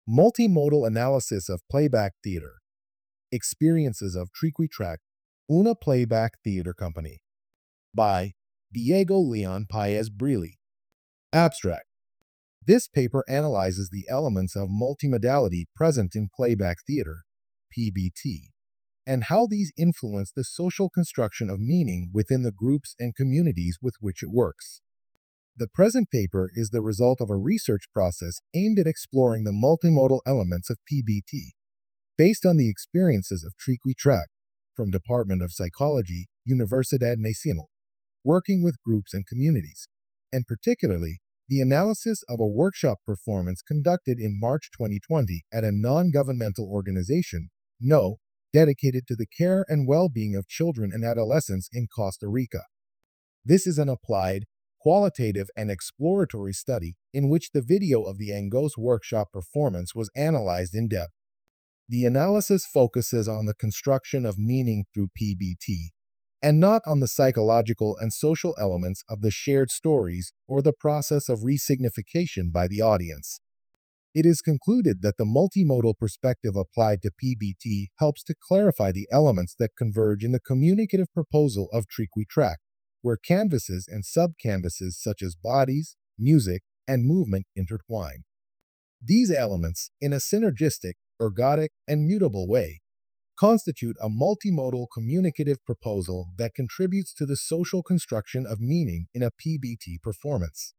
Multimodal Analysis of Playback Theater. Experiences of Triquitrac, Una Playback Theater Company. By Diego Leon Paez Brilli. Abstract. This paper analyzes the elements of multimodality present in playback theater, PBT, and how these influence the social construction of meaning within the groups and communities with which it works. The present paper is the result of a research process aimed at exploring the multimodal elements of PBT, based on the experiences of Triquitrac from Department of Psychology, Universidad Nacional, working with groups and communities, and particularly the analysis of a workshop performance conducted in March 2020 at a non-governmental organization, NO, dedicated to the care and well-being of children and adolescents in Costa Rica. This is an applied, qualitative, and exploratory study in which the video of the Angos workshop performance was analyzed in depth. The analysis focuses on the construction of meaning through PBT, and not on the psychological and social elements of the shared stories or the process of resignification by the audience. It is concluded that the multimodal perspective applied to PBT helps to clarify the elements that converge in the communicative proposal of Triquitrac, where canvases and sub-canvases such as bodies, music, and movement intertwine. These elements, in a synergistic, ergodic, and mutable way, constitute a multimodal communicative proposal that contributes to the social construction of meaning in a PBT performance.